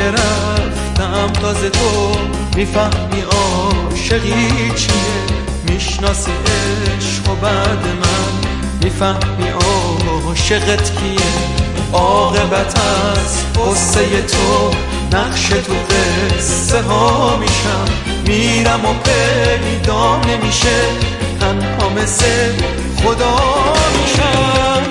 که رفتم تازه تو میفهمی عاشقی چیه، میشناسی عشق و بعد من میفهمی عاشقت کیه. عاقبت از قصه تو نقش تو قصه ها میشم، میرم و پیدا نمیشه، تنها مثل خدا میشم.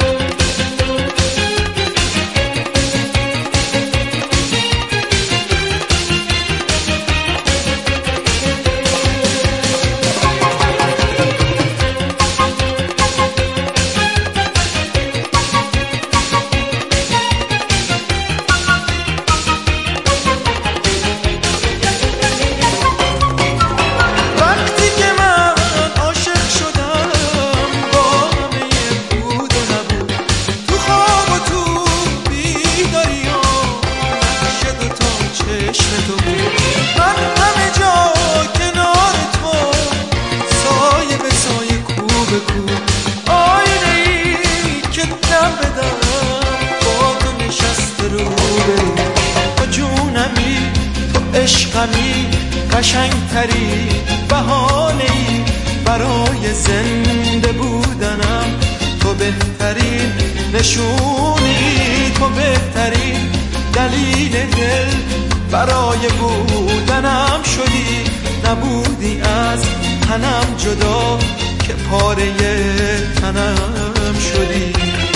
عشقمی قشنگتری بهانه‌ای برای زنده بودنم، تو بهترین نشونی، تو بهترین دلیل دل برای بودنم شدی. نبودی از تنم جدا که پاره تنم شدی.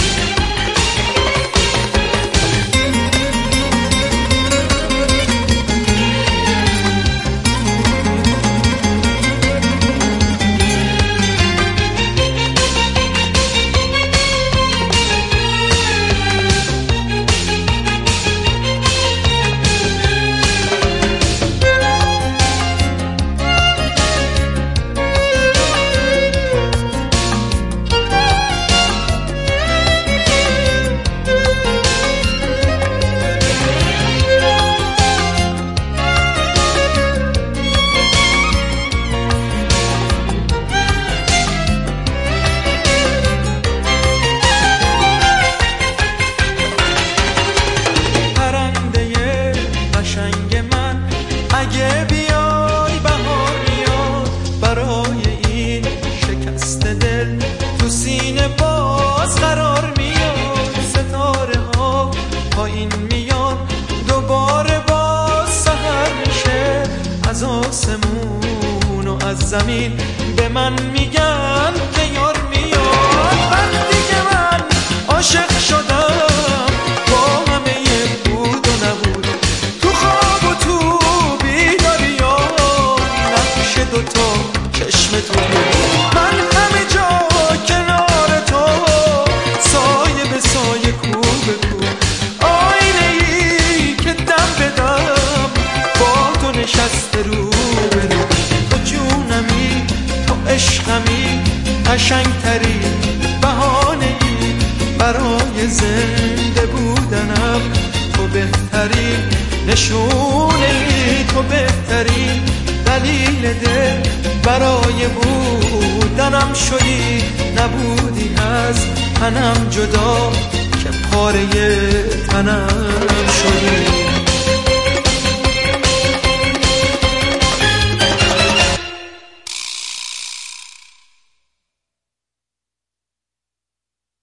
اگه بیای بهار میاد برای این شکست دل، تو سینه باز قرار میاد، ستاره ها پایین میان، دوباره باز سحر میشه، از آسمون و از زمین به من میگن که یار میاد. وقتی که من عاشق شدم با همه بود و نبود، تو خواب و تو دوتا چشم تو بود، من همه جا کنار تو، سایه به سایه کو به کو، آینه ای که دم به دم با تو نشسته رو به رو. تو جونمی، تو عشقمی، قشنگتری بهانه ای برای زنده بودنم، تو بهترین نشونه ای، تو بهترین دلیل دل برای بودنم شدی. نبودی از تنم جدا که پاره تنم شدی.